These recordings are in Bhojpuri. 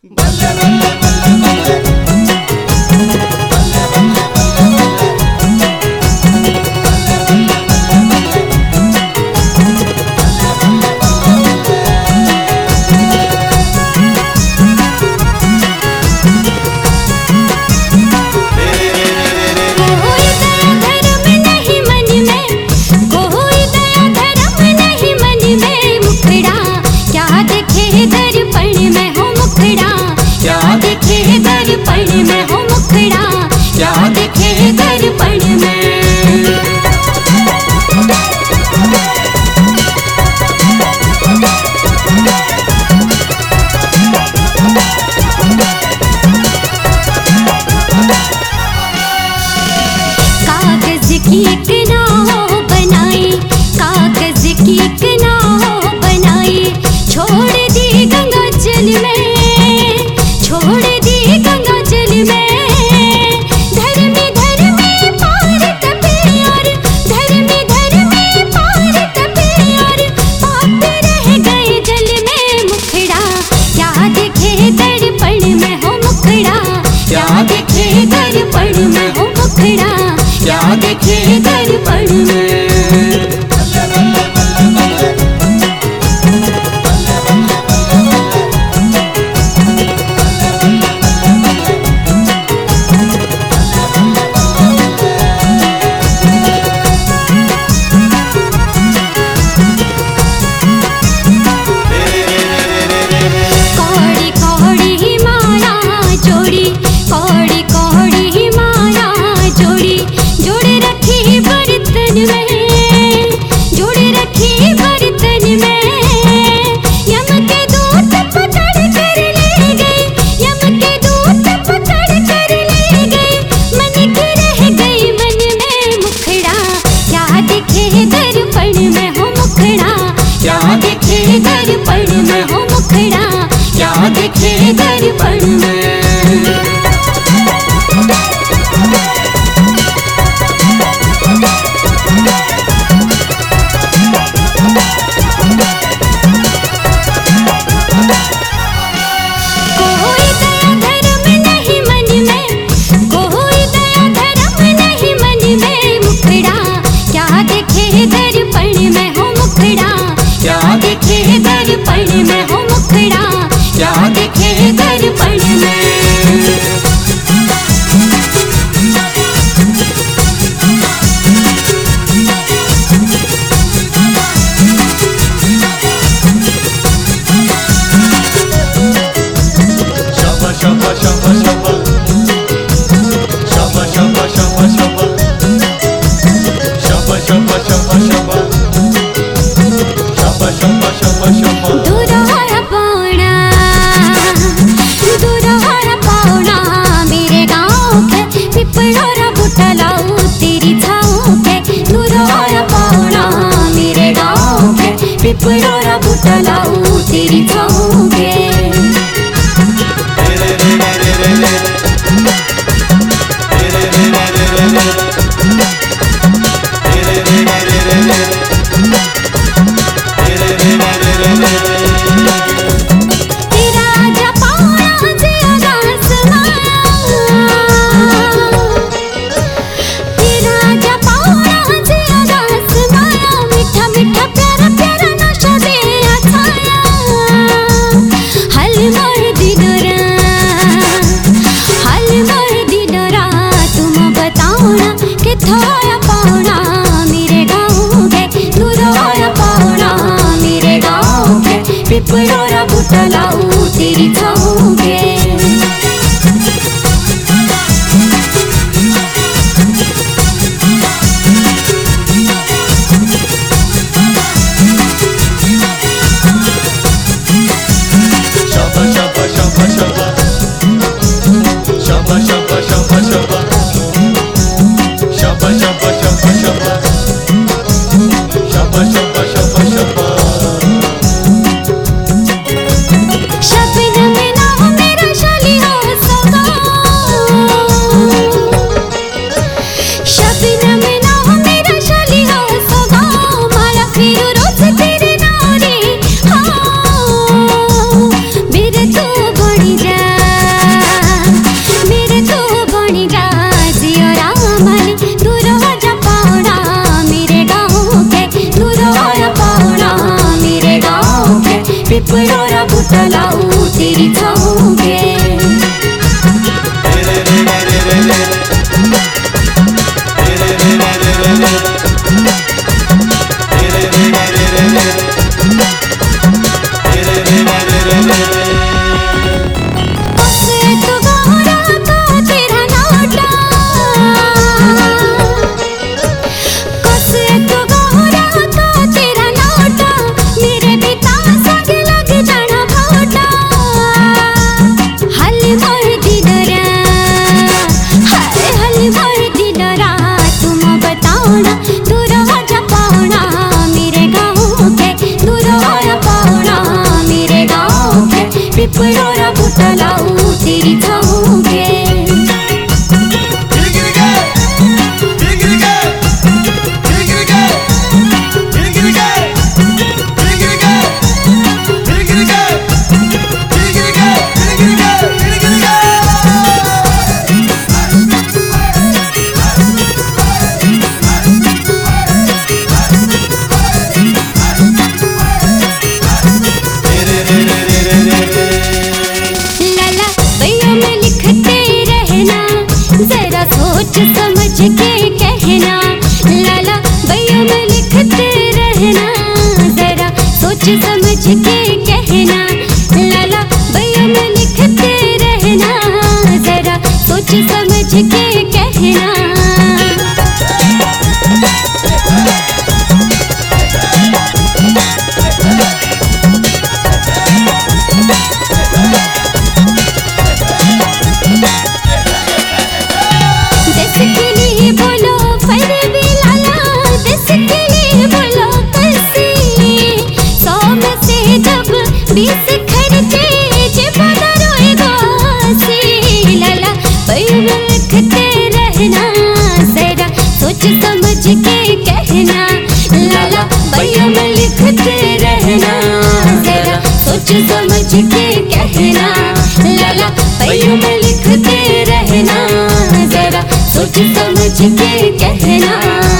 दर्पण में हो मुखड़ा, क्या दिखे दर्पण में। कागज की एक नाव बनाई, कागज की एक नाव बनाई, छोड़ दी गंगा जल में, छोड़ दी गंगा जल में। धर्मी धर्मी पार तपे और धर्मी धर्मी पार तपे और पाप रह गए जल में। मुखड़ा क्या दिखे दर्पण में हो मुखड़ा, क्या दिखे दर्पण में हो मुखड़ा, क्या दिखे दर्पण में। कौड़ी कौड़ी माला जोड़ी, कौड़ी कौड़ी माला जोड़ी, जोड़ रखी बर्तन में, जोड़ रखी बर्तन में। यम के दूत पकड़ कर ले गए, यम के दूत पकड़ कर ले गए, मन की रह गई मन में। मुखड़ा क्या दिखे दर्पण में हो मुखड़ा, क्या दिखे दर्पण में हो मुखड़ा, क्या दिखे दर्पण में। कोई दया धर्म नहीं मन में, कोई दया धर्म नहीं मन में। मुखड़ा क्या दिखे दर्पण में हो मुखड़ा, क्या दिखे दर्पण में हो मुखड़ा, क्या दिखे दर्पण में। दूरहारा पाउना, दूरहारा पाउना मेरे गाँव के, पिपलोरा बूटा लाऊं तेरी छाँव के। दूरहारा पाउना मेरे गाँव के, पिपलोरा बूटा लाऊं तेरी छाँव के। तेरा जपाना जिया समाया, तेरा जपाना जिया समाया, मीठा मीठा प्यारा प्यारा नशा दे छाया। हल मोर दिनोरा, हल मोर दिनोरा, तुम बताओ ना किथों पाउना मेरे गाँव के। दूरहारा पाउना मेरे गाँव के, पिपलोरा बूटा लाऊं तेरी छाँव के। शबनम में नाम मेरा शाली हो सगा, शबनम में नाम मेरा शाली हो सगा। माला फिरू रोज तेरे नाम रे, हाँ मेरे तो बड़ी जा, तेरी छाँव के। पिपलोरा बूटा लाऊं तेरी छाँव के। सोच समझ के कहना लाला भैया में लिखते रहना, जरा सोच समझ के कहना लाला भैया में लिखते रहना, जरा सोच समझ के कहना। बीस खर्चे जे बना रोएगा सी लाला भैया में लिखते रहना, जरा सोच समझ के कहना लाला भैया में लिखते रहना, जरा सोच समझ के कहना लाला भैया में लिखते रहना, जरा सोच समझ के कहना।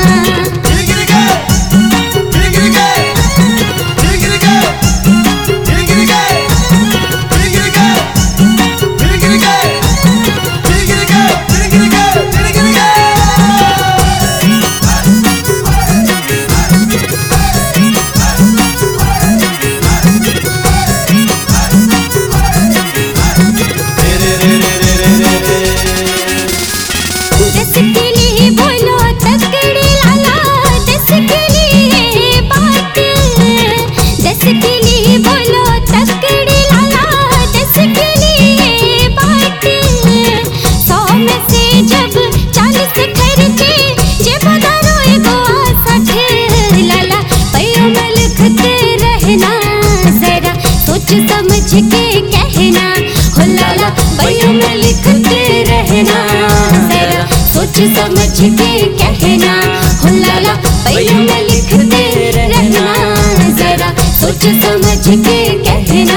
समझ के कहना हो लाला भैया में लिखते रहना, जरा सोच समझ के कहना हो लाला भैया में लिखते रहना, जरा सोच समझ के कहना।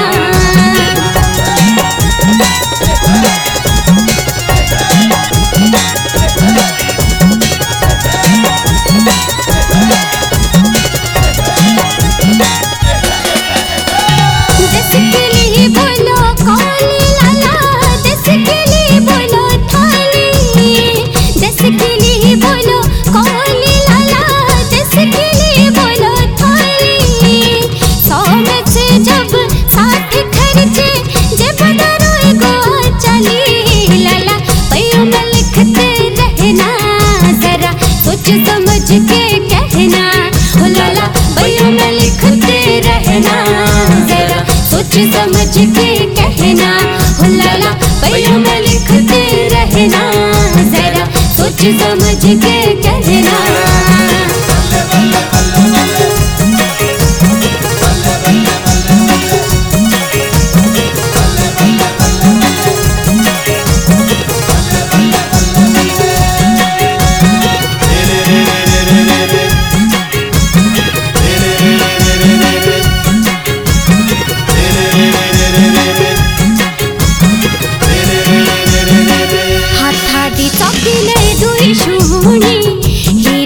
समझ के कहना हो लाला भैया में लिखते रहना, जरा सोच समझ के कहना हो लाला भैया में लिखते रहना, जरा सोच समझ के कहना। हाथा दी चौकी ले दुई शुनी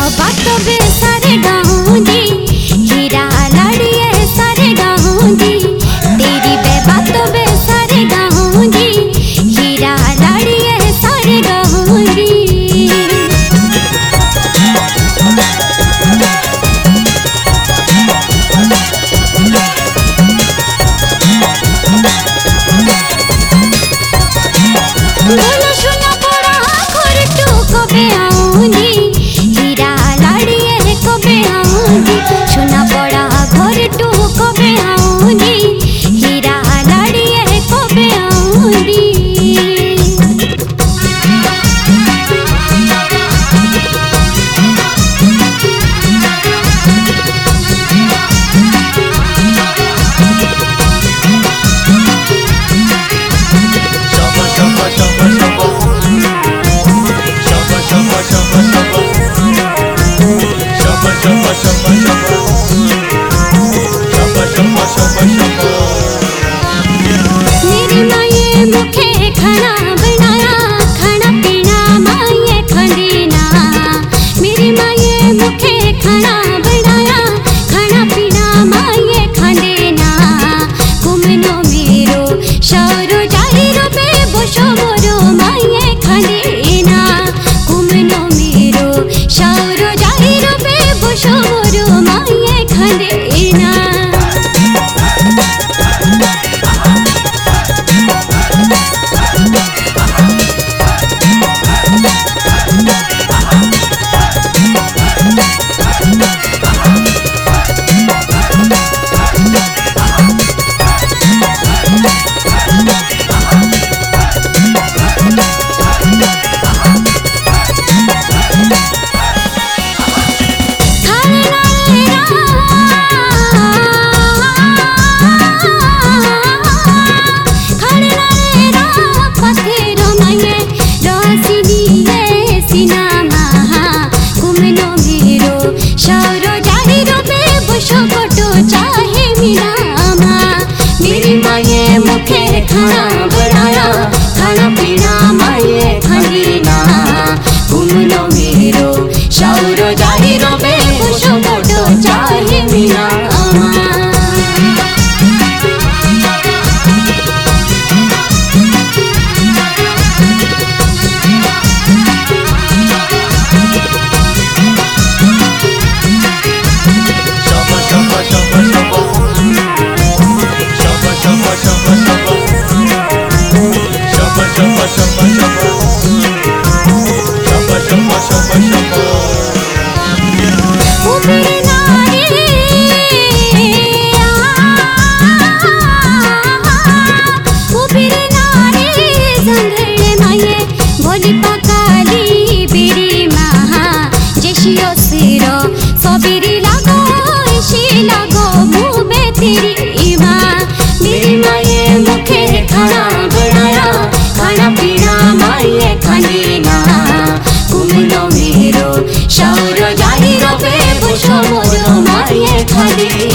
बात बे सारे गाऊंगी, हीरा लाड़िए सारे गाऊंगी, तेरी बे बात बे सारे गाऊंगी, हीरा लाड़िए सारे गाऊंगी। बोलो सुना बड़ा घर तू कबे आऊंगी, हीरा लाड़िए कबे आऊंगी, सुना बड़ा घर तू कबे आऊंगी, हीरा लाड़िए कबे आऊंगी। मेरी माये मुखे खाना बनाया, खाना पीना माये खंदेना, मेरी माये मुखे खाना बनाया, खाना पीना माये खंदेना, कुमनो मेरो शौरो जाहिरो बे बोशो मोरो माये खंदेना, कुमनो मेरो शौरो जाहिरो बे बोशो मोरो माये खंदेना। मुखे खाना बनाया, खाना पीना माये खंदेना, कुमनो मेरो शौरो जाहिरो बे बोशो मोटो चाहे मीना आमा। भोली पकाली बिरी महा जेशियो सिरो सबीरी लागो इशी लागो मुबे तेरी माँ, मेरी माये मुखे खाना बनाया, खाना पीना माये खंदेना, कुमनो मेरो शौरो जाहिरो बे बोशो मोरो माये खंदेना।